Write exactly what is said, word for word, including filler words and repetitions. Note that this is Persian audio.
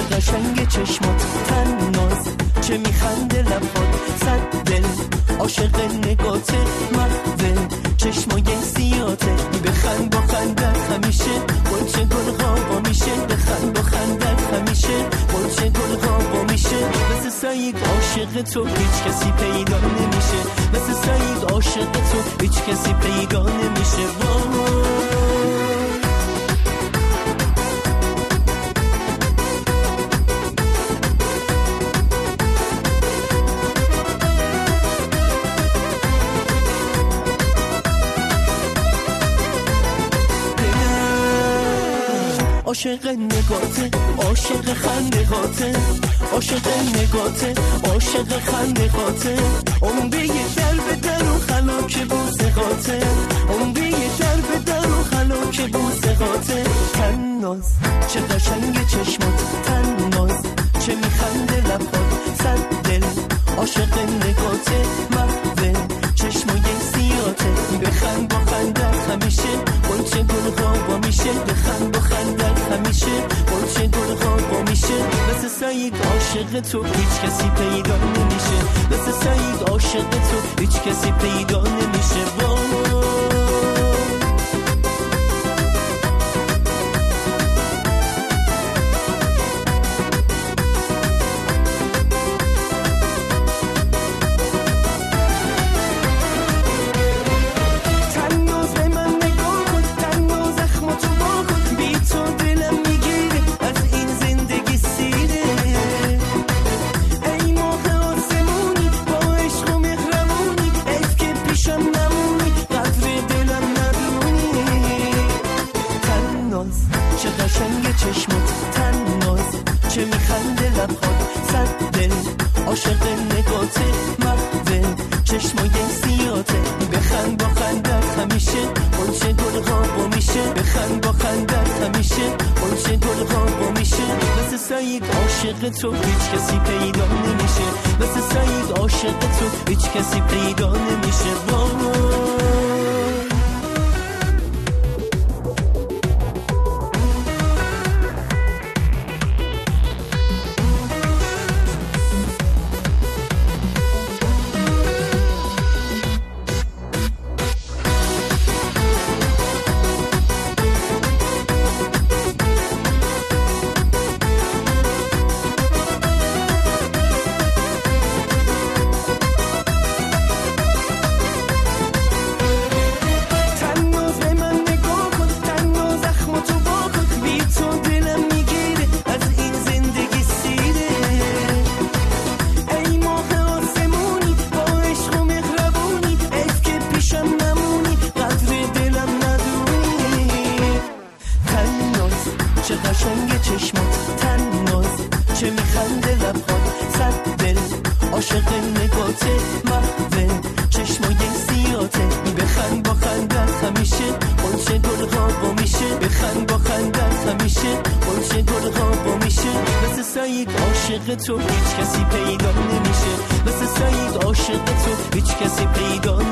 چه قشنگ چشمات تناز، چه میخنده لبات صد دل عاشق نگاته محوه چشمای سیاته. بخند با خندت همیشه گلچه گل غابا میشه، بخند با خندت همیشه گلچه گل غابا میشه. مثل سعید عاشق تو هیچ کسی پیدا نمیشه، مثل سعید عاشق تو هیچ کسی پیدا نمیشه. عاشق نگاته عاشق خنده هاته، عاشق نگاته عاشق خنده هاته. اون بیه در به در و خلاک بوسه هاته، اون بیه در به در و خلاک بوسه هاته. تناز چه قشنگ چشمات تناز، چه میخنده لبات صد دل عاشق نگاته محوه چشمای سیاته. بخند با خندت همیشه گلچه گل غابا میشه، بخند با خندت همیشه گلچه گل غابا میشه. مثل سعید عاشق تو هیچ کسی پیدا نمیشه، مثل سعید عاشق تو هیچ کسی پیدا نمیشه. تو هیچ کسی پیدا نمیشه، مثل سعید عاشق تو هیچ کسی پیدا نمیشه. تو هیچ کسی پیدا نمیشه، مثل سعید عاشق تو هیچ کسی پیدا